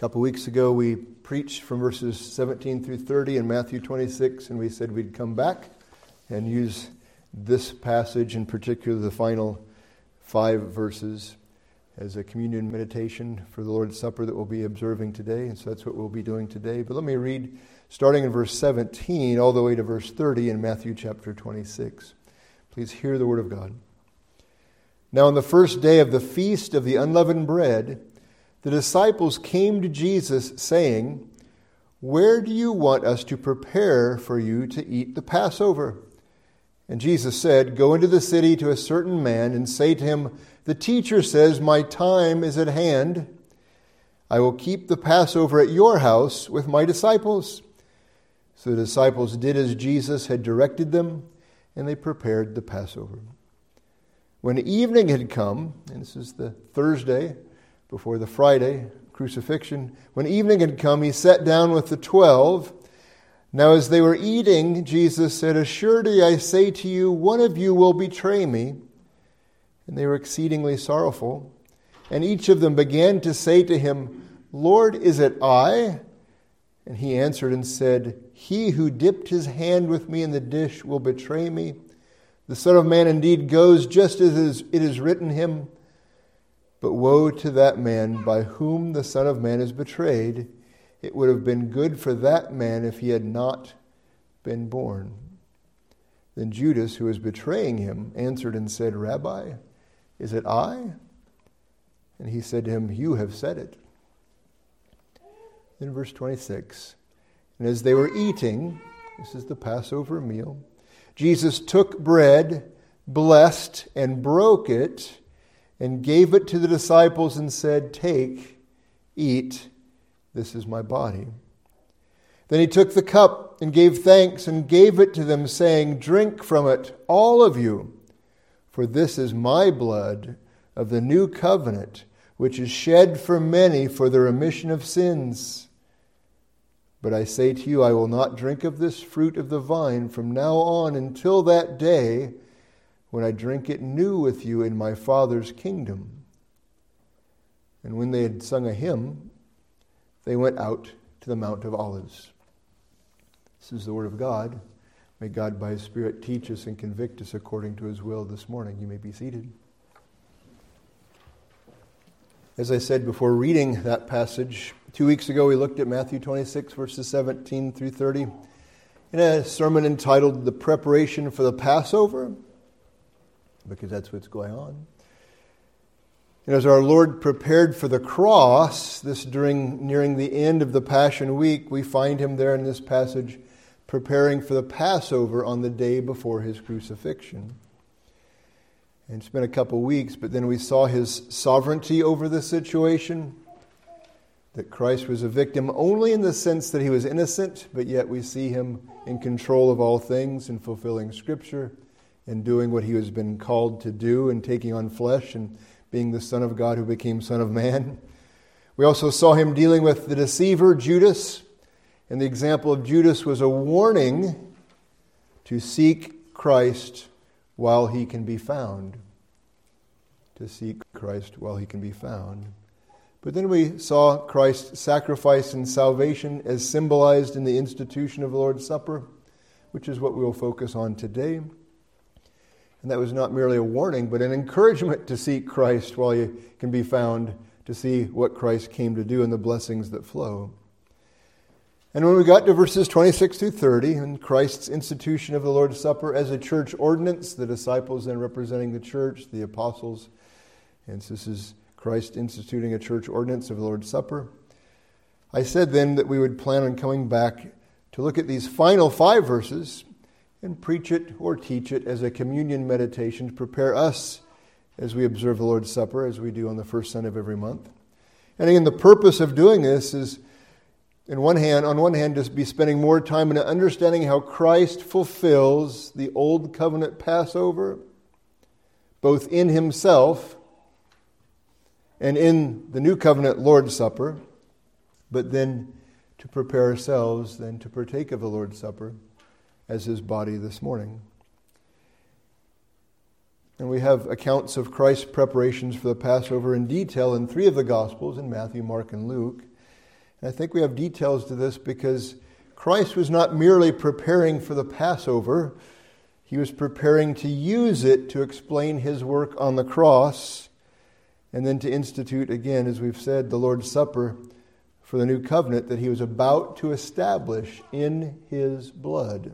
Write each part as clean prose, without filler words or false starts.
couple weeks ago, we preached from verses 17 through 30 in Matthew 26, and we said we'd come back and use this passage, in particular the final 5 verses, as a communion meditation for the Lord's Supper that we'll be observing today, and so that's what we'll be doing today. But let me read, starting in verse 17 all the way to verse 30 in Matthew chapter 26. Please hear the word of God. Now on the first day of the feast of the unleavened bread, the disciples came to Jesus, saying, "Where do you want us to prepare for you to eat the Passover?" And Jesus said, "Go into the city to a certain man and say to him, 'The teacher says, my time is at hand. I will keep the Passover at your house with my disciples.' So the disciples did as Jesus had directed them, and they prepared the Passover. When evening had come," and this is the Thursday before the Friday crucifixion, "when evening had come, he sat down with the 12. Now as they were eating, Jesus said, 'Assuredly I say to you, one of you will betray me.' And they were exceedingly sorrowful. And each of them began to say to him, 'Lord, is it I?' And he answered and said, 'He who dipped his hand with me in the dish will betray me. The Son of Man indeed goes just as it is written him. But woe to that man by whom the Son of Man is betrayed. It would have been good for that man if he had not been born.' Then Judas, who was betraying him, answered and said, 'Rabbi, is it I?' And he said to him, 'You have said it.'" Then verse 26, "And as they were eating," this is the Passover meal, "Jesus took bread, blessed, and broke it, and gave it to the disciples and said, 'Take, eat, this is my body.' Then he took the cup and gave thanks and gave it to them, saying, 'Drink from it, all of you, for this is my blood of the new covenant, which is shed for many for the remission of sins. But I say to you, I will not drink of this fruit of the vine from now on until that day when I drink it new with you in my Father's kingdom.' And when they had sung a hymn, they went out to the Mount of Olives." This is the word of God. May God by His Spirit teach us and convict us according to His will this morning. You may be seated. As I said before reading that passage, 2 weeks ago we looked at Matthew 26, verses 17 through 30, in a sermon entitled "The Preparation for the Passover," because that's what's going on. And as our Lord prepared for the cross, nearing the end of the Passion Week, we find Him there in this passage preparing for the Passover on the day before His crucifixion. And it's been a couple weeks, but then we saw His sovereignty over the situation, that Christ was a victim only in the sense that He was innocent, but yet we see Him in control of all things and fulfilling Scripture and doing what He has been called to do and taking on flesh and being the Son of God who became Son of Man. We also saw Him dealing with the deceiver, Judas, and the example of Judas was a warning to seek Christ while He can be found. To seek Christ while He can be found. But then we saw Christ's sacrifice and salvation as symbolized in the institution of the Lord's Supper, which is what we will focus on today. And that was not merely a warning, but an encouragement to seek Christ while He can be found, to see what Christ came to do and the blessings that flow. And when we got to verses 26 through 30, and Christ's institution of the Lord's Supper as a church ordinance, the disciples then representing the church, the apostles, and so this is Christ instituting a church ordinance of the Lord's Supper. I said then that we would plan on coming back to look at these final 5 verses and preach it or teach it as a communion meditation to prepare us as we observe the Lord's Supper, as we do on the first Sunday of every month. And again, the purpose of doing this is, on one hand, just be spending more time in understanding how Christ fulfills the Old Covenant Passover, both in Himself and in the New Covenant Lord's Supper, but then to prepare ourselves then to partake of the Lord's Supper as His body this morning. And we have accounts of Christ's preparations for the Passover in detail in 3 of the Gospels, in Matthew, Mark, and Luke. And I think we have details to this because Christ was not merely preparing for the Passover. He was preparing to use it to explain his work on the cross and then to institute again, as we've said, the Lord's Supper for the new covenant that he was about to establish in his blood.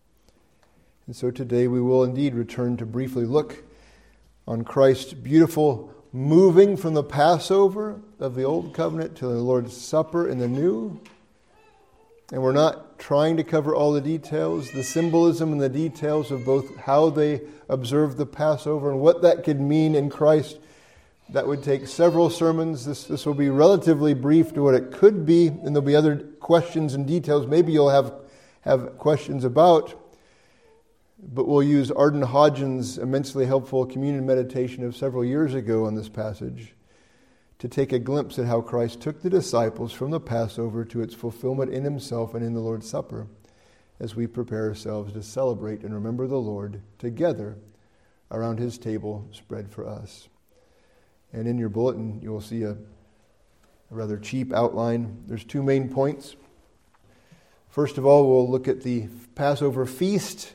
And so today we will indeed return to briefly look on Christ's beautiful moving from the Passover of the Old Covenant to the Lord's Supper in the New. And we're not trying to cover all the details, the symbolism and the details of both how they observed the Passover and what that could mean in Christ. That would take several sermons. This will be relatively brief to what it could be, and there'll be other questions and details maybe you'll have questions about. But we'll use Arden Hodgins' immensely helpful communion meditation of several years ago on this passage to take a glimpse at how Christ took the disciples from the Passover to its fulfillment in himself and in the Lord's Supper as we prepare ourselves to celebrate and remember the Lord together around his table spread for us. And in your bulletin, you will see a rather cheap outline. There's two main points. First of all, we'll look at the Passover feast,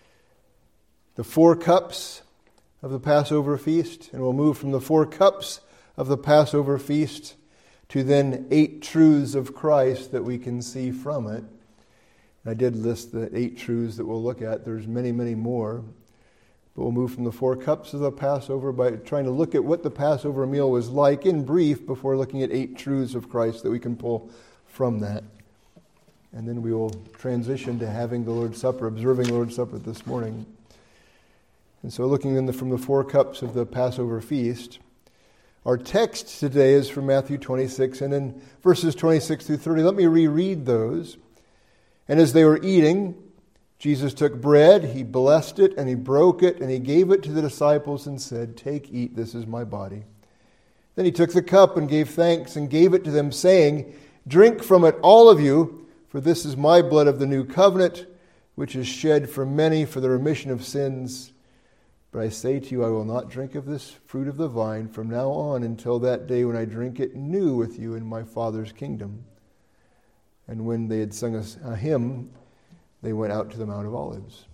the 4 cups of the Passover feast, and we'll move from the 4 cups of the Passover feast to then 8 truths of Christ that we can see from it. I did list the 8 truths that we'll look at. There's many, many more. But we'll move from the 4 cups of the Passover by trying to look at what the Passover meal was like in brief before looking at 8 truths of Christ that we can pull from that. And then we will transition to having the Lord's Supper, observing the Lord's Supper this morning. And so looking then from the 4 cups of the Passover feast, our text today is from Matthew 26, and in verses 26 through 30. Let me reread those. And as they were eating, Jesus took bread, he blessed it, and he broke it, and he gave it to the disciples and said, "Take, eat, this is my body." Then he took the cup and gave thanks and gave it to them, saying, "Drink from it, all of you, for this is my blood of the new covenant, which is shed for many for the remission of sins. But I say to you, I will not drink of this fruit of the vine from now on until that day when I drink it new with you in my Father's kingdom." And when they had sung a hymn, they went out to the Mount of Olives.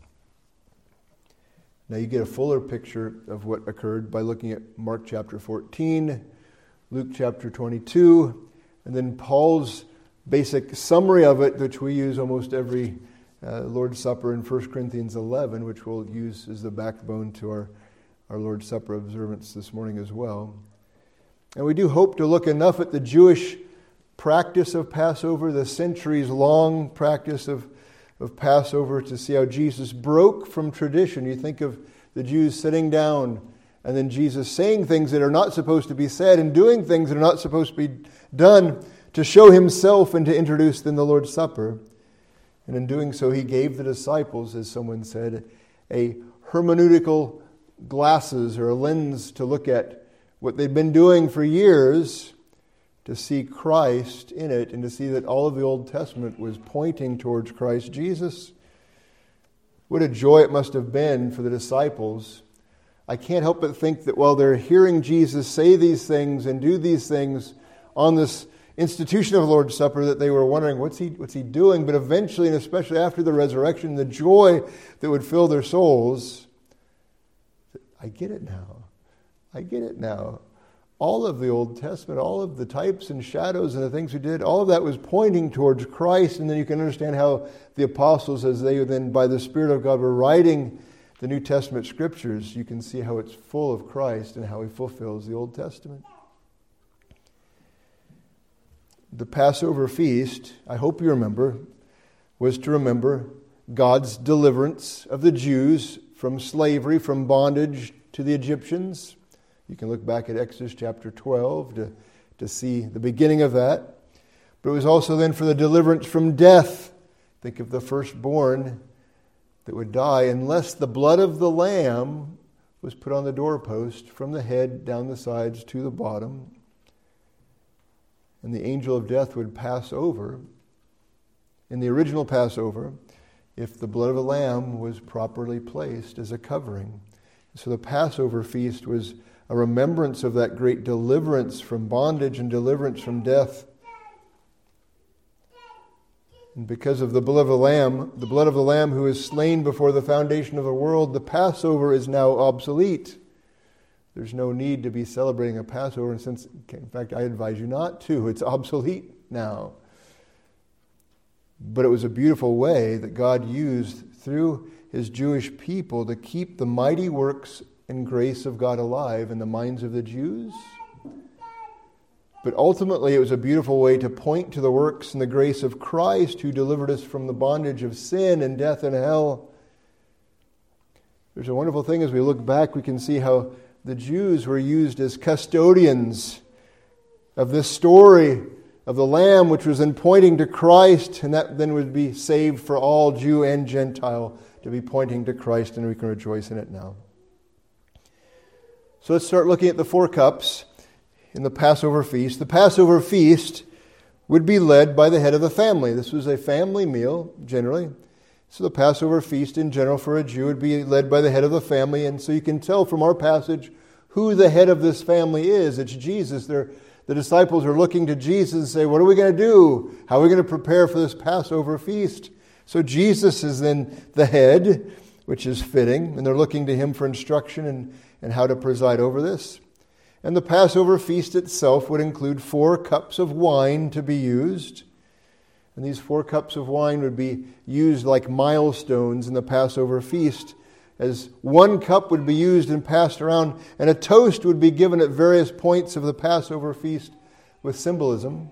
Now you get a fuller picture of what occurred by looking at Mark chapter 14, Luke chapter 22, and then Paul's basic summary of it, which we use almost every Lord's Supper in 1 Corinthians 11, which we'll use as the backbone to our Lord's Supper observance this morning as well. And we do hope to look enough at the Jewish practice of Passover, the centuries-long practice of Passover, to see how Jesus broke from tradition. You think of the Jews sitting down and then Jesus saying things that are not supposed to be said and doing things that are not supposed to be done to show himself and to introduce them the Lord's Supper. And in doing so, he gave the disciples, as someone said, a hermeneutical glasses or a lens to look at what they'd been doing for years, to see Christ in it and to see that all of the Old Testament was pointing towards Christ Jesus. What a joy it must have been for the disciples. I can't help but think that while they're hearing Jesus say these things and do these things on this institution of the Lord's Supper, that they were wondering, what's he doing? But eventually, and especially after the resurrection, the joy that would fill their souls, I get it now. I get it now. All of the Old Testament, all of the types and shadows and the things we did, all of that was pointing towards Christ. And then you can understand how the apostles, as they then by the Spirit of God were writing the New Testament scriptures, you can see how it's full of Christ and how he fulfills the Old Testament. The Passover feast, I hope you remember, was to remember God's deliverance of the Jews from slavery, from bondage to the Egyptians. You can look back at Exodus chapter 12 to see the beginning of that. But it was also then for the deliverance from death. Think of the firstborn that would die unless the blood of the lamb was put on the doorpost from the head down the sides to the bottom. And the angel of death would pass over in the original Passover if the blood of a lamb was properly placed as a covering. So the Passover feast was a remembrance of that great deliverance from bondage and deliverance from death. And because of the blood of the Lamb who is slain before the foundation of the world, the Passover is now obsolete. There's no need to be celebrating a Passover, and in fact, I advise you not to. It's obsolete now. But it was a beautiful way that God used through His Jewish people to keep the mighty works and grace of God alive in the minds of the Jews. But ultimately, it was a beautiful way to point to the works and the grace of Christ who delivered us from the bondage of sin and death and hell. There's a wonderful thing as we look back, we can see how the Jews were used as custodians of this story of the Lamb, which was then pointing to Christ, and that then would be saved for all Jew and Gentile to be pointing to Christ, and we can rejoice in it now. So let's start looking at the 4 cups in the Passover feast. The Passover feast would be led by the head of the family. This was a family meal, generally. So the Passover feast in general for a Jew would be led by the head of the family. And so you can tell from our passage who the head of this family is. It's Jesus. The disciples are looking to Jesus and say, what are we going to do? How are we going to prepare for this Passover feast? So Jesus is then the head, which is fitting. And they're looking to Him for instruction and how to preside over this. And the Passover feast itself would include 4 cups of wine to be used. And these 4 cups of wine would be used like milestones in the Passover feast, as 1 cup would be used and passed around, and a toast would be given at various points of the Passover feast with symbolism.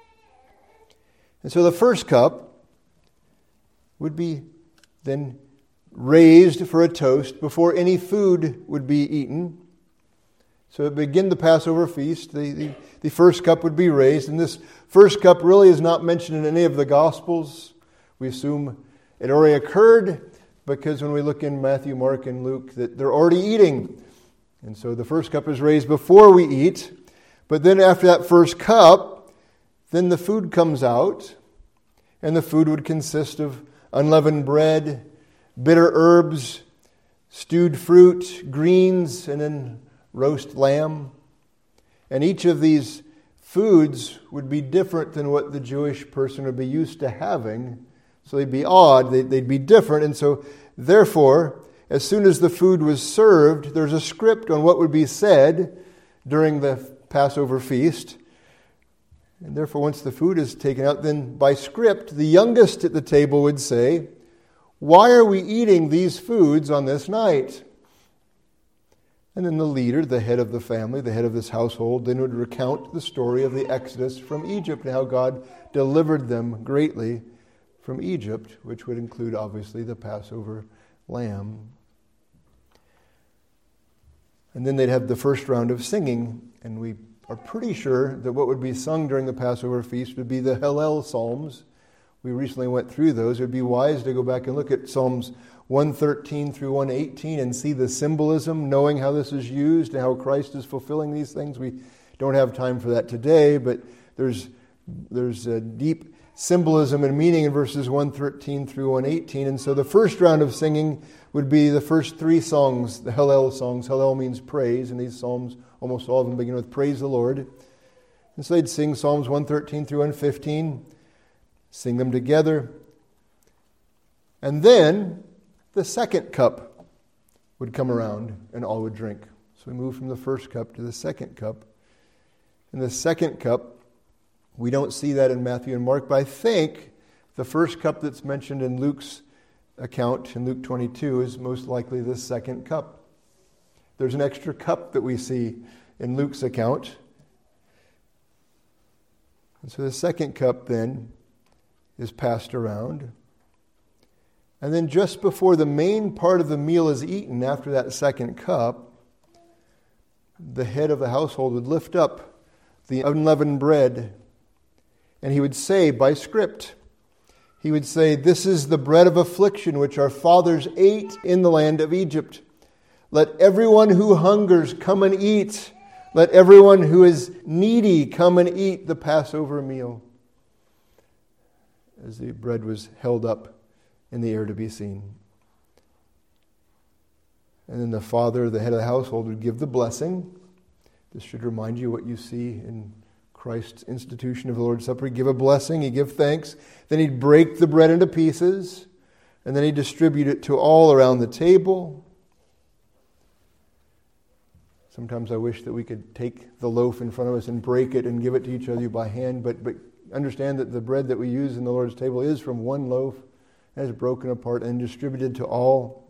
And so the first cup would be then raised for a toast before any food would be eaten. So to begin the Passover feast, the first cup would be raised. And this first cup really is not mentioned in any of the Gospels. We assume it already occurred because when we look in Matthew, Mark, and Luke, that they're already eating. And so the first cup is raised before we eat. But then after that first cup, then the food comes out. And the food would consist of unleavened bread, bitter herbs, stewed fruit, greens, and then roast lamb. And each of these foods would be different than what the Jewish person would be used to having. So they'd be odd, they'd be different. And so therefore, as soon as the food was served, there's a script on what would be said during the Passover feast. And therefore, once the food is taken out, then by script, the youngest at the table would say, "Why are we eating these foods on this night?" And then the leader, the head of the family, the head of this household, then would recount the story of the Exodus from Egypt and how God delivered them greatly from Egypt, which would include, obviously, the Passover lamb. And then they'd have the first round of singing, and we are pretty sure that what would be sung during the Passover feast would be the Hallel Psalms. We recently went through those. It would be wise to go back and look at Psalms 113 through 118 and see the symbolism, knowing how this is used and how Christ is fulfilling these things. We don't have time for that today, but there's a deep symbolism and meaning in verses 113 through 118. And so the first round of singing would be the first 3 songs, the Hallel songs. Hallel means praise, and these psalms, almost all of them begin with praise the Lord. And so they'd sing Psalms 113 through 115, sing them together. And then the second cup would come around and all would drink. So we move from the first cup to the second cup. And the second cup, we don't see that in Matthew and Mark, but I think the first cup that's mentioned in Luke's account, in Luke 22, is most likely the second cup. There's an extra cup that we see in Luke's account. And so the second cup then is passed around. And then just before the main part of the meal is eaten, after that second cup, the head of the household would lift up the unleavened bread, and he would say by script, he would say, "This is the bread of affliction which our fathers ate in the land of Egypt. Let everyone who hungers come and eat. Let everyone who is needy come and eat the Passover meal." As the bread was held up in the air to be seen. And then the father, the head of the household, would give the blessing. This should remind you what you see in Christ's institution of the Lord's Supper. He'd give a blessing, he'd give thanks, then he'd break the bread into pieces, and then he'd distribute it to all around the table. Sometimes I wish that we could take the loaf in front of us and break it and give it to each other by hand, but understand that the bread that we use in the Lord's table is from one loaf and is broken apart and distributed to all.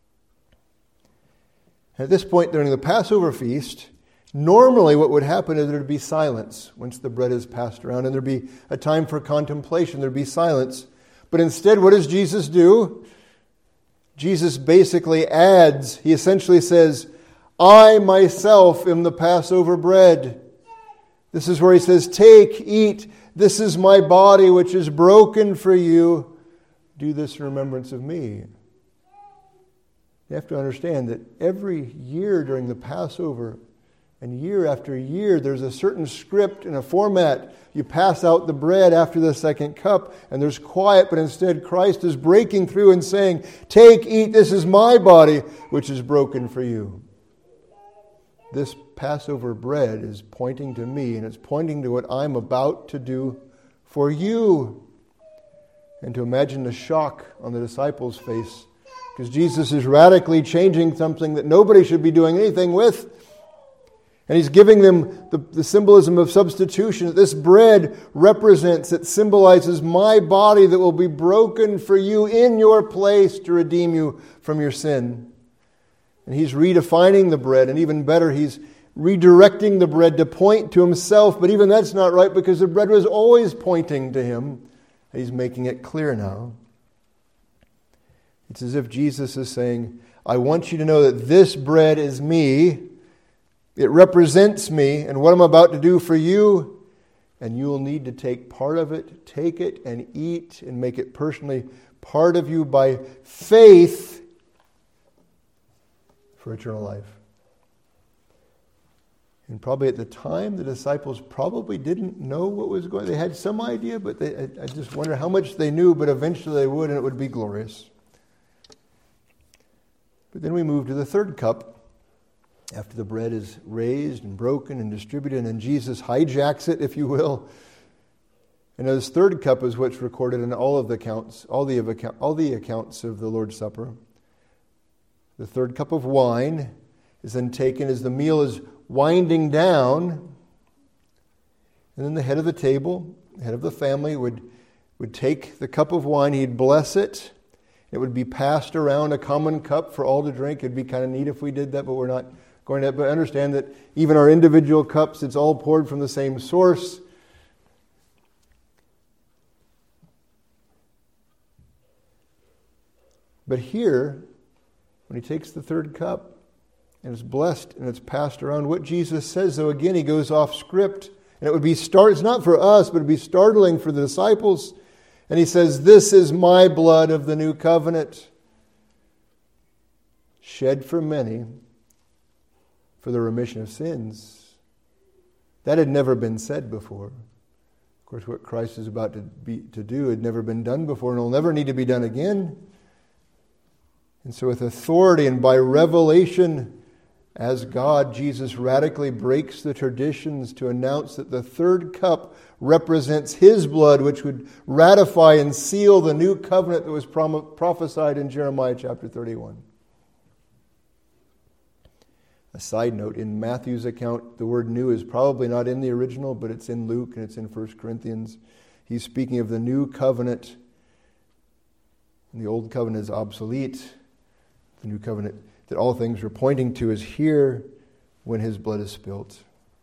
At this point during the Passover feast, normally what would happen is there would be silence once the bread is passed around, and there would be a time for contemplation. There would be silence. But instead, what does Jesus do? Jesus basically adds, he essentially says, I myself am the Passover bread. This is where he says, take, eat, this is my body which is broken for you. Do this in remembrance of me. You have to understand that every year during the Passover, and year after year, there's a certain script and a format. You pass out the bread after the second cup, and there's quiet, but instead Christ is breaking through and saying, take, eat, this is my body, which is broken for you. This Passover bread is pointing to me, and it's pointing to what I'm about to do for you. And to imagine the shock on the disciples' face, because Jesus is radically changing something that nobody should be doing anything with. And he's giving them the symbolism of substitution. That this bread represents, it symbolizes my body that will be broken for you in your place to redeem you from your sin. And he's redefining the bread, and even better, he's redirecting the bread to point to himself. But even that's not right, because the bread was always pointing to him. He's making it clear now. It's as if Jesus is saying, I want you to know that this bread is me. It represents me and what I'm about to do for you. And you will need to take part of it, take it and eat and make it personally part of you by faith for eternal life. And probably at the time, the disciples probably didn't know what was going on. They had some idea, but I just wonder how much they knew, but eventually they would, and it would be glorious. But then we move to the third cup. After the bread is raised and broken and distributed, and then Jesus hijacks it, if you will. And this third cup is what's recorded in all of the accounts, all the accounts of the Lord's Supper. The third cup of wine is then taken as the meal is winding down. And then the head of the table, the head of the family, would take the cup of wine, he'd bless it. It would be passed around, a common cup for all to drink. It'd be kind of neat if we did that, but we're not going to. But understand that even our individual cups, it's all poured from the same source. But here, when he takes the third cup and it's blessed and it's passed around, what Jesus says, though, again, he goes off script. And it would be it's not for us, but it would be startling for the disciples. And he says, this is my blood of the new covenant, shed for many for the remission of sins. That had never been said before. Of course, what Christ is about to do had never been done before, and will never need to be done again. And so with authority and by revelation, as God, Jesus radically breaks the traditions to announce that the third cup represents his blood, which would ratify and seal the new covenant that was prophesied in Jeremiah chapter 31. A side note, in Matthew's account, the word new is probably not in the original, but it's in Luke and it's in 1 Corinthians. He's speaking of the new covenant. And the old covenant is obsolete. The new covenant that all things are pointing to is here when his blood is spilt.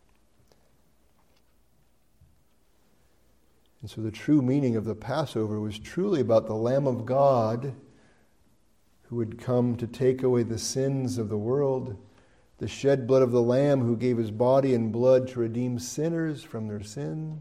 And so the true meaning of the Passover was truly about the Lamb of God who would come to take away the sins of the world, the shed blood of the Lamb who gave his body and blood to redeem sinners from their sin.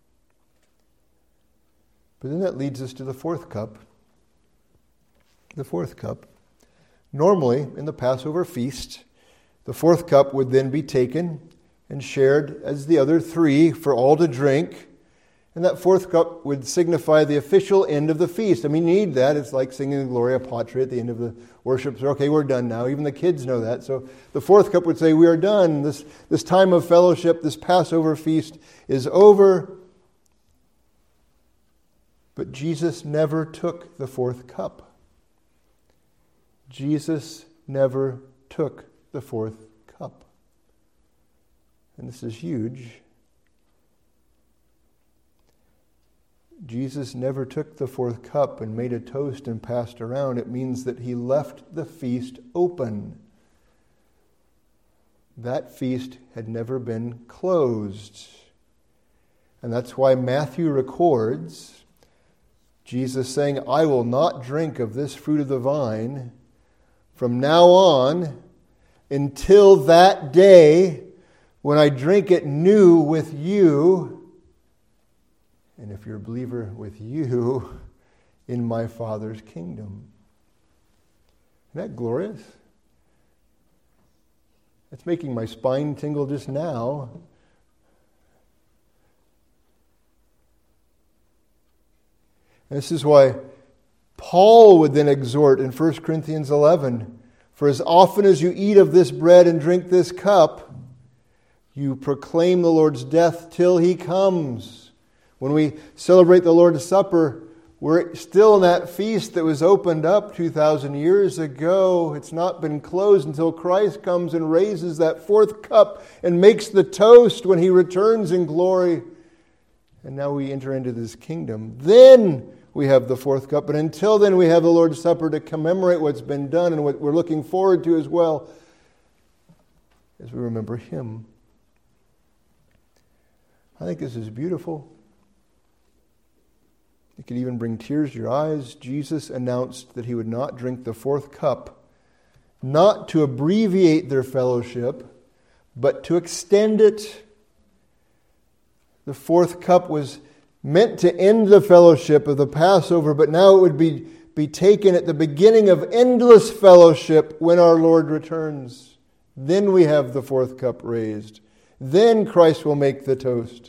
But then that leads us to the fourth cup. The fourth cup. Normally, in the Passover feast, the fourth cup would then be taken and shared as the other three for all to drink. And that fourth cup would signify the official end of the feast. I mean, you need that. It's like singing Gloria Patri at the end of the worship. So, okay, we're done now. Even the kids know that. So the fourth cup would say, we are done. This time of fellowship, this Passover feast is over. But Jesus never took the fourth cup. Jesus never took the fourth cup. And this is huge. Jesus never took the fourth cup and made a toast and passed around. It means that he left the feast open. That feast had never been closed. And that's why Matthew records Jesus saying, I will not drink of this fruit of the vine from now on until that day when I drink it new with you. And if you're a believer, with you in my Father's kingdom. Isn't that glorious? It's making my spine tingle just now. And this is why Paul would then exhort in 1 Corinthians 11, for as often as you eat of this bread and drink this cup, you proclaim the Lord's death till he comes. When we celebrate the Lord's Supper, we're still in that feast that was opened up 2,000 years ago. It's not been closed until Christ comes and raises that fourth cup and makes the toast when he returns in glory. And now we enter into this kingdom. Then we have the fourth cup. But until then, we have the Lord's Supper to commemorate what's been done and what we're looking forward to as well as we remember him. I think this is beautiful. It could even bring tears to your eyes. Jesus announced that he would not drink the fourth cup, not to abbreviate their fellowship, but to extend it. The fourth cup was meant to end the fellowship of the Passover, but now it would be taken at the beginning of endless fellowship when our Lord returns. Then we have the fourth cup raised. Then Christ will make the toast.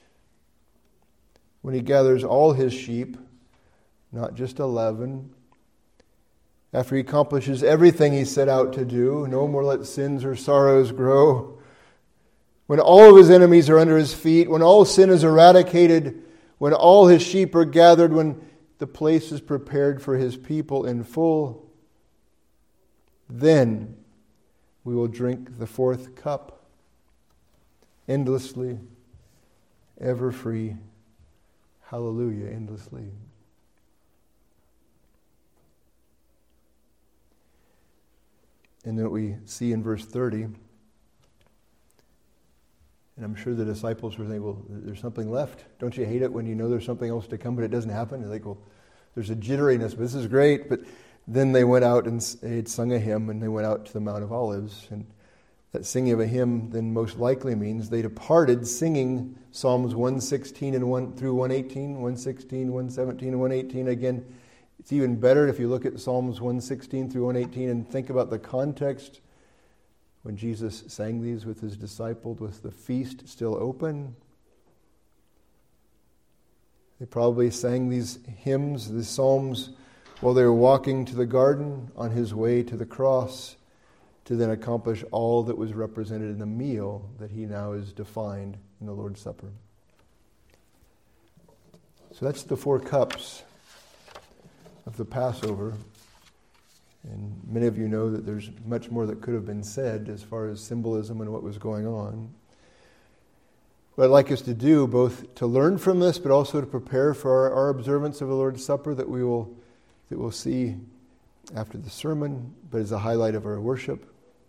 When he gathers all his sheep, not just 11, after he accomplishes everything he set out to do, no more let sins or sorrows grow, when all of his enemies are under his feet, when all sin is eradicated, when all his sheep are gathered, when the place is prepared for his people in full, then we will drink the fourth cup, endlessly, ever free. Hallelujah, endlessly. And then what we see in verse 30, and I'm sure the disciples were thinking, well, there's something left. Don't you hate it when you know there's something else to come, but it doesn't happen? They're like, well, there's a jitteriness, but this is great. But then they went out and they had sung a hymn, and they went out to the Mount of Olives. And that singing of a hymn then most likely means they departed singing Psalms 116 and 1 through 118, 116, 117, and 118. Again, it's even better if you look at Psalms 116 through 118 and think about the context when Jesus sang these with his disciples, with the feast still open. They probably sang these hymns, these psalms, while they were walking to the garden on his way to the cross, to then accomplish all that was represented in the meal that he now is defined in the Lord's Supper. So that's the four cups of the Passover. And many of you know that there's much more that could have been said as far as symbolism and what was going on. What I'd like us to do, both to learn from this, but also to prepare for our observance of the Lord's Supper that we'll see after the sermon, but as a highlight of our worship.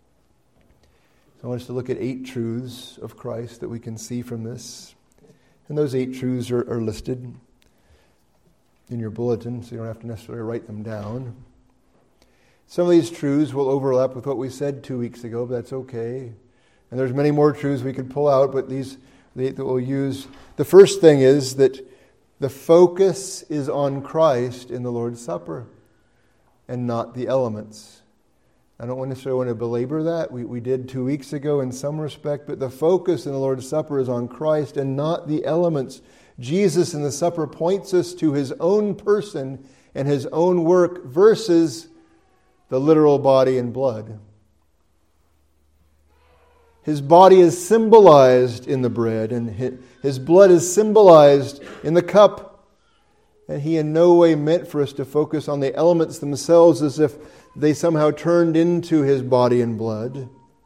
I want us to look at 8 truths of Christ that we can see from this. And those 8 truths are listed in your bulletin, so you don't have to necessarily write them down. Some of these truths will overlap with what we said 2 weeks ago, but that's okay. And there's many more truths we could pull out, but these that we'll use. The first thing is that the focus is on Christ in the Lord's Supper and not the elements. I don't necessarily want to belabor that. We did 2 weeks ago in some respect, but the focus in the Lord's Supper is on Christ and not the elements. Jesus in the supper points us to his own person and his own work versus the literal body and blood. His body is symbolized in the bread, and his blood is symbolized in the cup. And he in no way meant for us to focus on the elements themselves as if they somehow turned into his body and blood.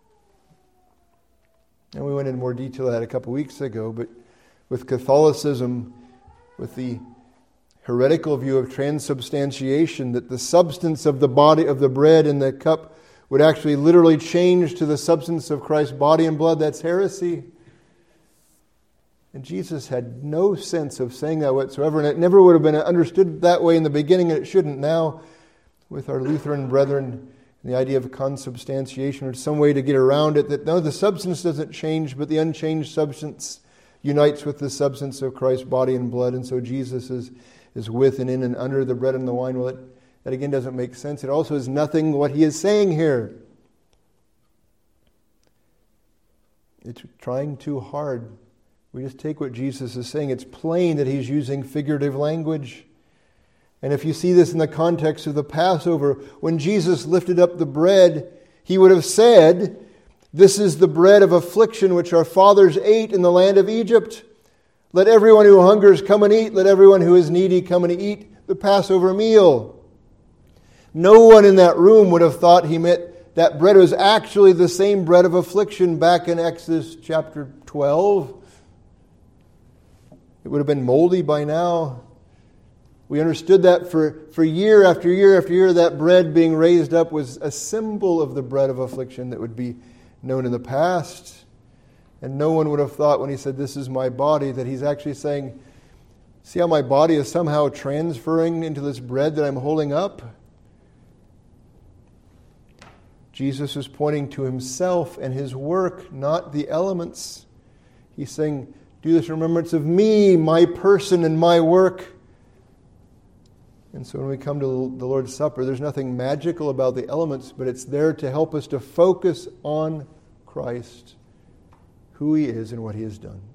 And we went into more detail of that a couple weeks ago, but with Catholicism, with the heretical view of transubstantiation, that the substance of the body of the bread and the cup would actually literally change to the substance of Christ's body and blood, that's heresy. And Jesus had no sense of saying that whatsoever, and it never would have been understood that way in the beginning, and it shouldn't now with our Lutheran brethren. The idea of consubstantiation, or some way to get around it, that no, the substance doesn't change, but the unchanged substance unites with the substance of Christ's body and blood, and so Jesus is with and in and under the bread and the wine. Well, that again doesn't make sense. It also is nothing what he is saying here. It's trying too hard. We just take what Jesus is saying. It's plain that he's using figurative language. And if you see this in the context of the Passover, when Jesus lifted up the bread, he would have said, "This is the bread of affliction which our fathers ate in the land of Egypt. Let everyone who hungers come and eat. Let everyone who is needy come and eat the Passover meal." No one in that room would have thought he meant that bread was actually the same bread of affliction back in Exodus chapter 12. It would have been moldy by now. We understood that for year after year after year, that bread being raised up was a symbol of the bread of affliction that would be known in the past. And no one would have thought when he said, "This is my body," that he's actually saying, "See how my body is somehow transferring into this bread that I'm holding up?" Jesus is pointing to himself and his work, not the elements. He's saying, "Do this in remembrance of me, my person, and my work." And so when we come to the Lord's Supper, there's nothing magical about the elements, but it's there to help us to focus on Christ, who he is and what he has done.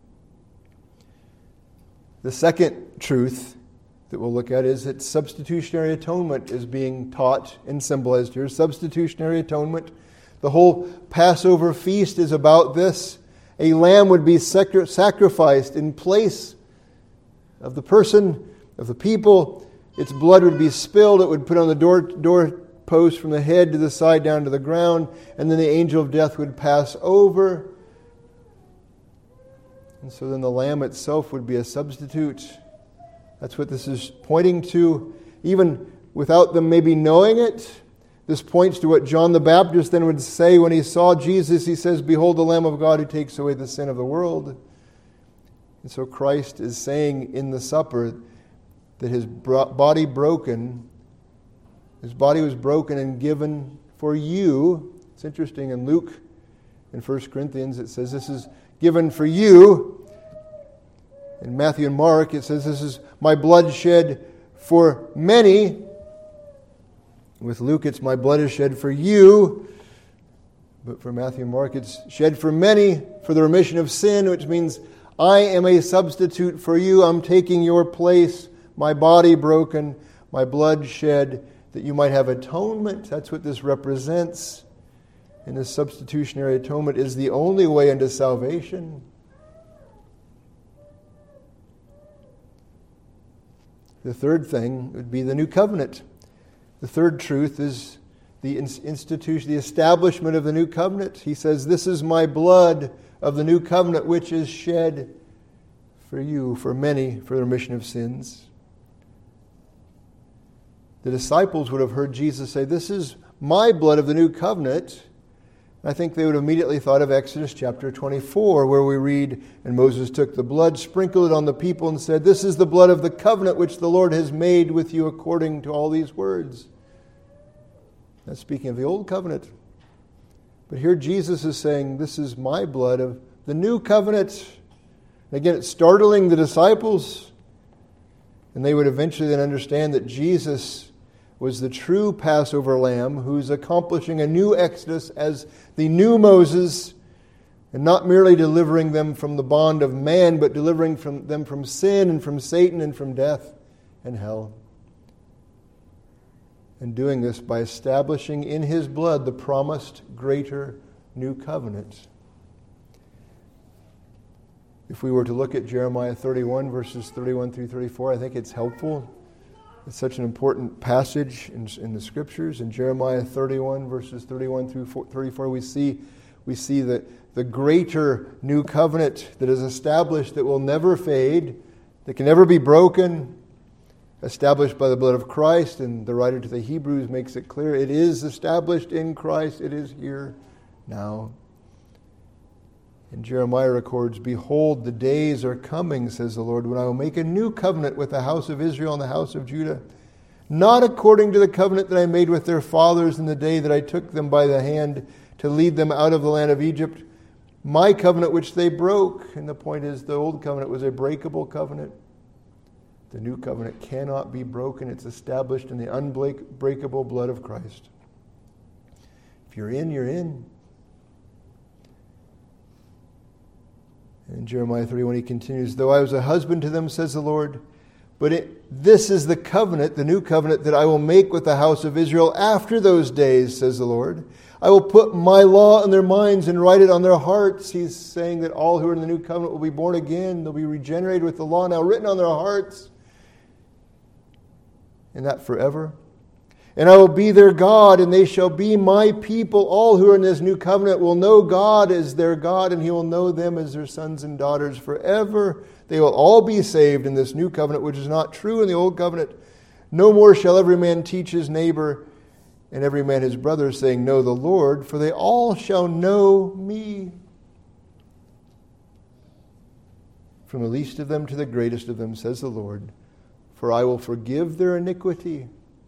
The second truth that we'll look at is that substitutionary atonement is being taught and symbolized here. Substitutionary atonement. The whole Passover feast is about this. A lamb would be sacrificed in place of the person, of the people. Its blood would be spilled. It would put on the doorpost from the head to the side down to the ground, and then the angel of death would pass over. And so then the lamb itself would be a substitute. That's what this is pointing to. Even without them maybe knowing it, this points to what John the Baptist then would say when he saw Jesus. He says, "Behold the Lamb of God who takes away the sin of the world." And so Christ is saying in the supper that his body was broken and given for you. It's interesting in Luke, in 1 Corinthians, it says this is given for you. In Matthew and Mark, it says, "This is my blood shed for many." With Luke, it's "my blood is shed for you." But for Matthew and Mark, it's "shed for many for the remission of sin," which means I am a substitute for you. I'm taking your place. My body broken, my blood shed, that you might have atonement. That's what this represents. And this substitutionary atonement is the only way into salvation. The third thing would be the new covenant. The third truth is the institution, the establishment of the new covenant. He says, "This is my blood of the new covenant, which is shed for you, for many, for the remission of sins." The disciples would have heard Jesus say, "This is my blood of the new covenant." I think they would have immediately thought of Exodus chapter 24, where we read, "And Moses took the blood, sprinkled it on the people, and said, 'This is the blood of the covenant which the Lord has made with you according to all these words.'" That's speaking of the old covenant. But here Jesus is saying, "This is my blood of the new covenant." Again, it's startling the disciples. And they would eventually then understand that Jesus was the true Passover lamb who's accomplishing a new exodus as the new Moses, And not merely delivering them from the bond of man, but delivering them from sin and from Satan and from death and hell. And doing this by establishing in His blood the promised greater new covenant. If we were to look at Jeremiah 31, verses 31 through 34, I think it's helpful. It's such an important passage in the Scriptures. In Jeremiah 31, verses 31 through 34, we see that the greater new covenant that is established, that will never fade, that can never be broken, established by the blood of Christ. And the writer to the Hebrews makes it clear, it is established in Christ, it is here now. And Jeremiah records, "Behold, the days are coming, says the Lord, when I will make a new covenant with the house of Israel and the house of Judah, not according to the covenant that I made with their fathers in the day that I took them by the hand to lead them out of the land of Egypt, my covenant which they broke." And the point is, the old covenant was a breakable covenant. The new covenant cannot be broken. It's established in the unbreakable blood of Christ. If you're in, you're in. And in Jeremiah 31, he continues, "Though I was a husband to them, says the Lord, but this is the covenant, the new covenant that I will make with the house of Israel after those days, says the Lord. I will put my law in their minds and write it on their hearts." He's saying that all who are in the new covenant will be born again. They'll be regenerated with the law now written on their hearts. And that forever. "And I will be their God, and they shall be my people." All who are in this new covenant will know God as their God, and He will know them as their sons and daughters forever. They will all be saved in this new covenant, which is not true in the old covenant. "No more shall every man teach his neighbor and every man his brother, saying, 'Know the Lord,' for they all shall know me, from the least of them to the greatest of them, says the Lord. For I will forgive their iniquity,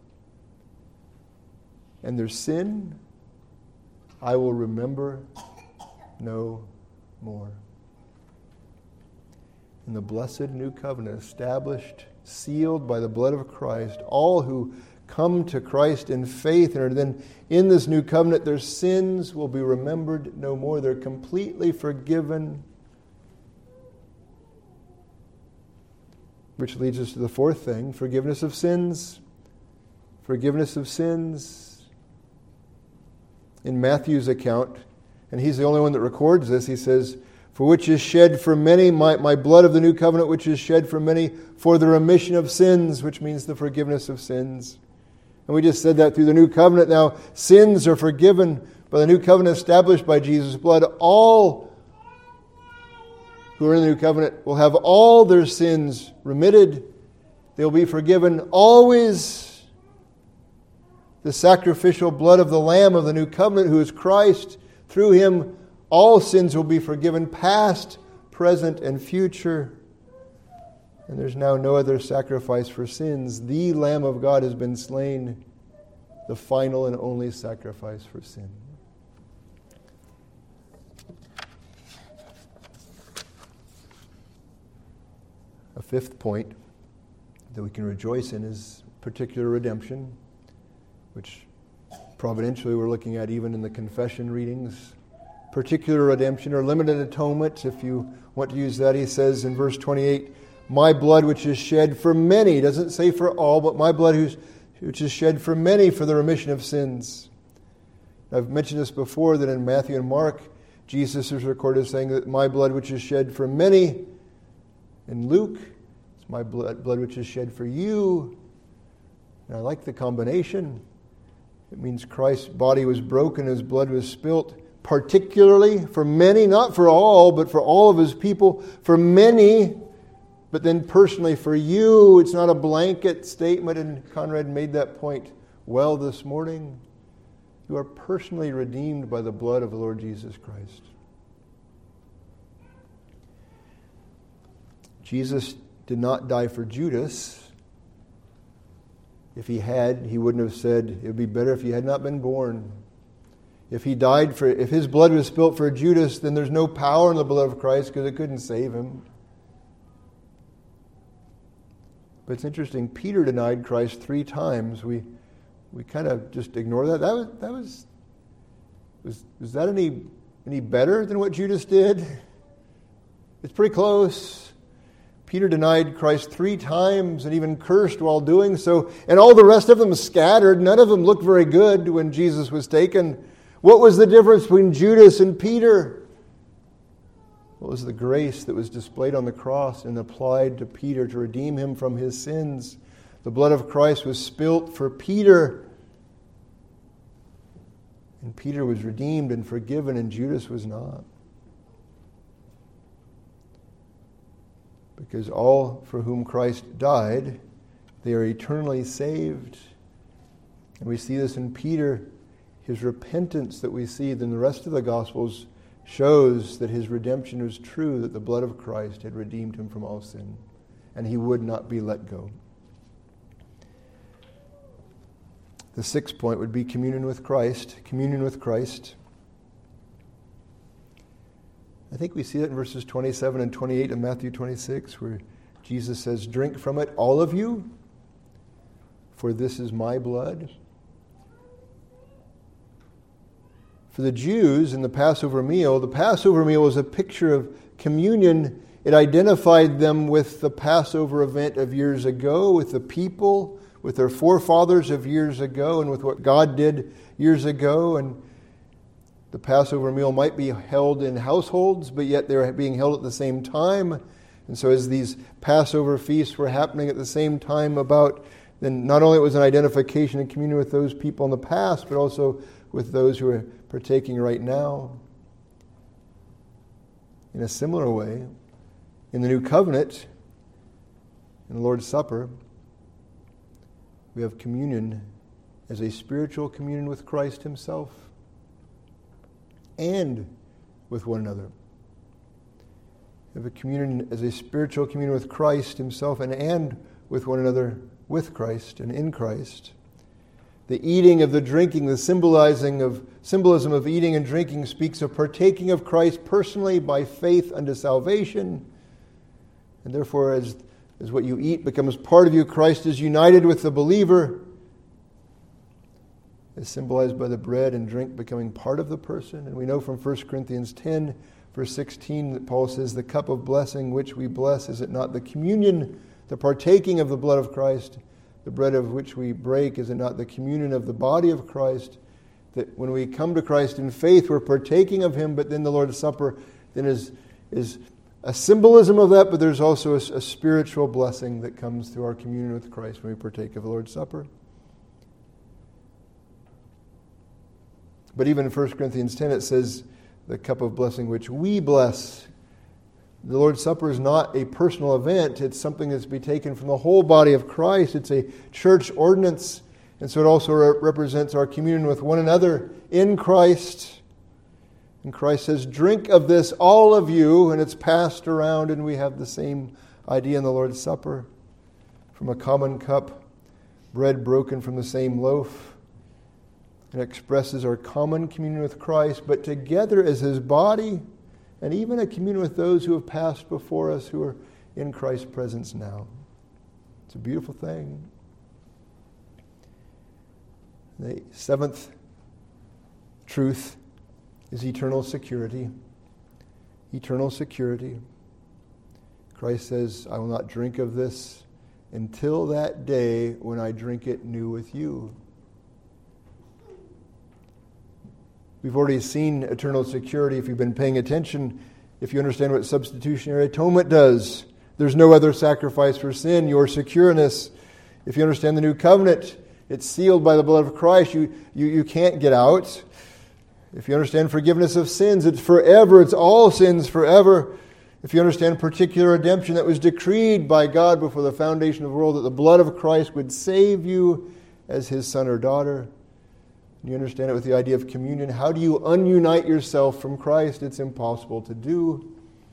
and their sin I will remember no more." In the blessed new covenant, established, sealed by the blood of Christ, all who come to Christ in faith and are then in this new covenant, their sins will be remembered no more. They're completely forgiven. Which leads us to the fourth thing, forgiveness of sins. Forgiveness of sins. In Matthew's account, and he's the only one that records this, he says, "For which is shed for many, my blood of the new covenant, which is shed for many, for the remission of sins," which means the forgiveness of sins. And we just said that through the new covenant now, sins are forgiven by the new covenant established by Jesus' blood. All who are in the new covenant will have all their sins remitted. They'll be forgiven always. The sacrificial blood of the Lamb of the new covenant, who is Christ, through Him all sins will be forgiven, past, present, and future. And there's now no other sacrifice for sins. The Lamb of God has been slain, the final and only sacrifice for sin. A fifth point that we can rejoice in is particular redemption, which providentially we're looking at even in the confession readings. Particular redemption, or limited atonement, if you want to use that. He says in verse 28, "My blood which is shed for many," doesn't say for all, but "my blood which is shed for many for the remission of sins." I've mentioned this before, that in Matthew and Mark, Jesus is recorded as saying that "my blood which is shed for many." In Luke, it's "my blood which is shed for you." And I like the combination. It means Christ's body was broken, His blood was spilt, particularly for many, not for all, but for all of His people, for many, but then personally for you. It's not a blanket statement, and Conrad made that point well this morning. You are personally redeemed by the blood of the Lord Jesus Christ. Jesus did not die for Judas. If He had, He wouldn't have said, "It would be better if you had not been born." If His blood was spilt for Judas, then there's no power in the blood of Christ because it couldn't save him. But it's interesting, Peter denied Christ 3 times. We kind of just ignore that. Was that any any better than what Judas did? It's pretty close. Peter denied Christ 3 times and even cursed while doing so. And all the rest of them scattered. None of them looked very good when Jesus was taken. What was the difference between Judas and Peter? What was the grace that was displayed on the cross and applied to Peter to redeem him from his sins? The blood of Christ was spilt for Peter. And Peter was redeemed and forgiven, and Judas was not. Because all for whom Christ died, they are eternally saved. And we see this in Peter. His repentance that we see in the rest of the Gospels shows that his redemption was true, that the blood of Christ had redeemed him from all sin, and he would not be let go. The 6th point would be communion with Christ. Communion with Christ. I think we see that in verses 27 and 28 of Matthew 26, where Jesus says, "Drink from it, all of you, for this is my blood." For the Jews in the Passover meal was a picture of communion. It identified them with the Passover event of years ago, with the people, with their forefathers of years ago, and with what God did years ago. And the Passover meal might be held in households, but yet they're being held at the same time. And so as these Passover feasts were happening at the same time then not only it was an identification and communion with those people in the past, but also with those who are partaking right now. In a similar way, in the New Covenant, in the Lord's Supper, we have communion as a spiritual communion with Christ himself and with one another. We have a communion as a spiritual communion with Christ himself and with one another with Christ and in Christ. The eating of the drinking, the symbolism of eating and drinking speaks of partaking of Christ personally by faith unto salvation. And therefore, as what you eat becomes part of you, Christ is united with the believer, as symbolized by the bread and drink becoming part of the person. And we know from 1 Corinthians 10, verse 16, that Paul says, "The cup of blessing which we bless, is it not the communion, the partaking of the blood of Christ? The bread of which we break, is it not the communion of the body of Christ?" That when we come to Christ in faith, we're partaking of him, but then the Lord's Supper then is a symbolism of that, but there's also a spiritual blessing that comes through our communion with Christ when we partake of the Lord's Supper. But even in 1 Corinthians 10, it says, "The cup of blessing which we bless." The Lord's Supper is not a personal event. It's something that's to be taken from the whole body of Christ. It's a church ordinance. And so it also represents our communion with one another in Christ. And Christ says, "Drink of this, all of you," and it's passed around, and we have the same idea in the Lord's Supper. From a common cup, bread broken from the same loaf. It expresses our common communion with Christ, but together as his body, and even a communion with those who have passed before us who are in Christ's presence now. It's a beautiful thing. The 7th truth is eternal security. Eternal security. Christ says, "I will not drink of this until that day when I drink it new with you." We've already seen eternal security if you've been paying attention. If you understand what substitutionary atonement does, there's no other sacrifice for sin. You're secure in this. If you understand the new covenant, it's sealed by the blood of Christ. You can't get out. If you understand forgiveness of sins, it's forever. It's all sins forever. If you understand particular redemption that was decreed by God before the foundation of the world, that the blood of Christ would save you as his son or daughter. You understand it with the idea of communion. How do you ununite yourself from Christ? It's impossible to do.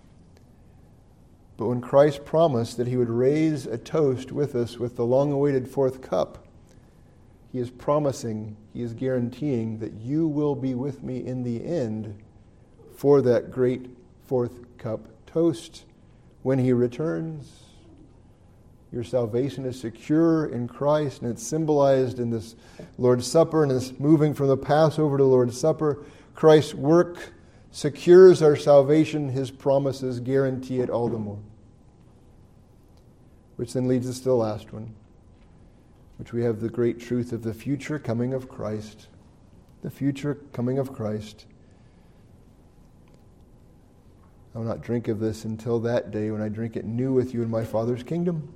But when Christ promised that he would raise a toast with us with the long-awaited 4th cup, he is promising, he is guaranteeing that you will be with me in the end for that great 4th cup toast when he returns. Your salvation is secure in Christ, and it's symbolized in this Lord's Supper and this moving from the Passover to the Lord's Supper. Christ's work secures our salvation, His promises guarantee it all the more. Which then leads us to the last one, which we have the great truth of the future coming of Christ. The future coming of Christ. I will not drink of this until that day when I drink it new with you in my Father's kingdom.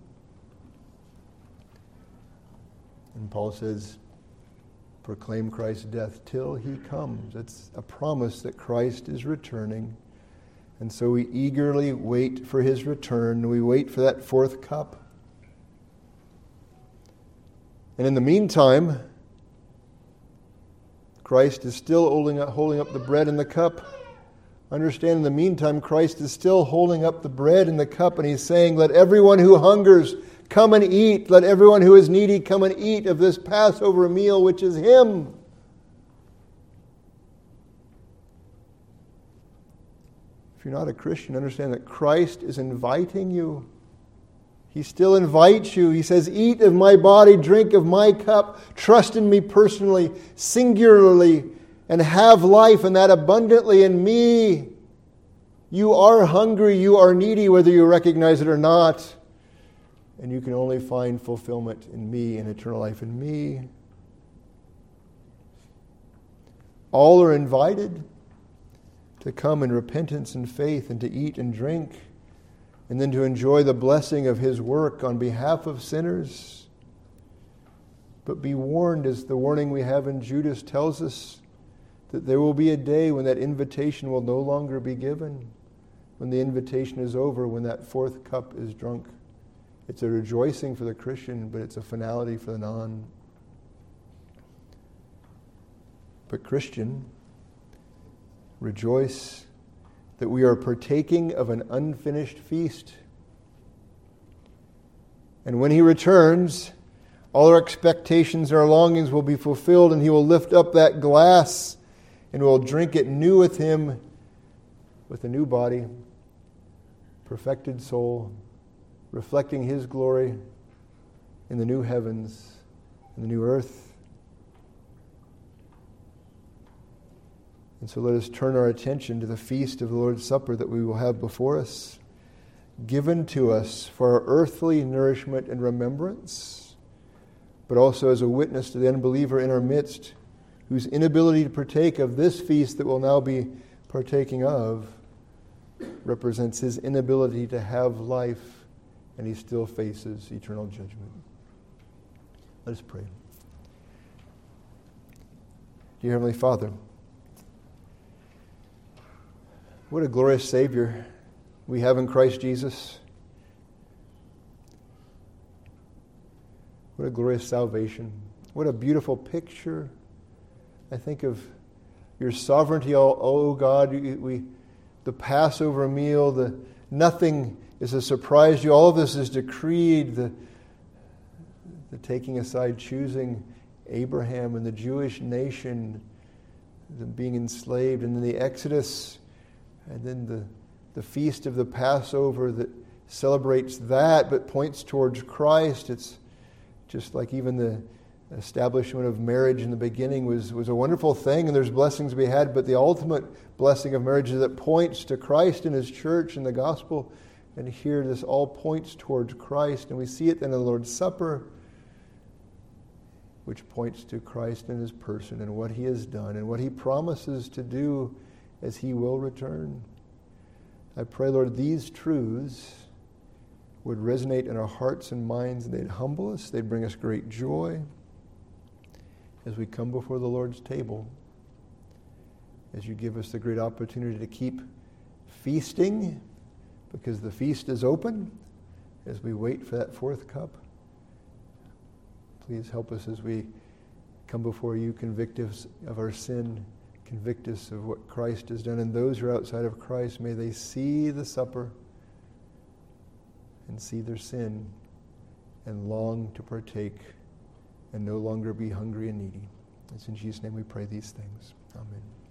And Paul says, proclaim Christ's death till He comes. It's a promise that Christ is returning. And so we eagerly wait for His return. We wait for that fourth cup. And in the meantime, Christ is still holding up the bread and the cup. Understand, in the meantime, Christ is still holding up the bread and the cup, and He's saying, let everyone who hungers come and eat. Let everyone who is needy come and eat of this Passover meal, which is Him. If you're not a Christian, understand that Christ is inviting you. He still invites you. He says, eat of my body, drink of my cup, trust in me personally, singularly, and have life, and that abundantly in me. You are hungry, you are needy, whether you recognize it or not. And you can only find fulfillment in me and eternal life in me. All are invited to come in repentance and faith and to eat and drink, and then to enjoy the blessing of His work on behalf of sinners. But be warned, as the warning we have in Judas tells us, that there will be a day when that invitation will no longer be given, when the invitation is over, when that fourth cup is drunk. It's a rejoicing for the Christian, but it's a finality for the non. But Christian, rejoice that we are partaking of an unfinished feast. And when He returns, all our expectations and our longings will be fulfilled, and He will lift up that glass and we'll drink it new with Him, with a new body, perfected soul, reflecting His glory in the new heavens and the new earth. And so let us turn our attention to the feast of the Lord's Supper that we will have before us, given to us for our earthly nourishment and remembrance, but also as a witness to the unbeliever in our midst, whose inability to partake of this feast that we'll now be partaking of represents his inability to have life, and he still faces eternal judgment. Let us pray. Dear Heavenly Father, what a glorious Savior we have in Christ Jesus. What a glorious salvation. What a beautiful picture. I think of your sovereignty, oh God. The Passover meal, nothing is a surprise to you. All of this is decreed. The taking aside, choosing Abraham and the Jewish nation, them being enslaved, and then the Exodus, and then the feast of the Passover that celebrates that but points towards Christ. It's just like even the establishment of marriage in the beginning was a wonderful thing, and there's blessings to be had, but the ultimate blessing of marriage is that points to Christ and His church and the gospel. And here this all points towards Christ, and we see it in the Lord's Supper, which points to Christ and His person and what He has done and what He promises to do as He will return. I pray, Lord, these truths would resonate in our hearts and minds, and they'd humble us, they'd bring us great joy as we come before the Lord's table, as you give us the great opportunity to keep feasting, because the feast is open, as we wait for that fourth cup. Please help us as we come before you, convict us of our sin, convict us of what Christ has done, and those who are outside of Christ, may they see the supper and see their sin and long to partake and no longer be hungry and needy. It's in Jesus' name we pray these things. Amen.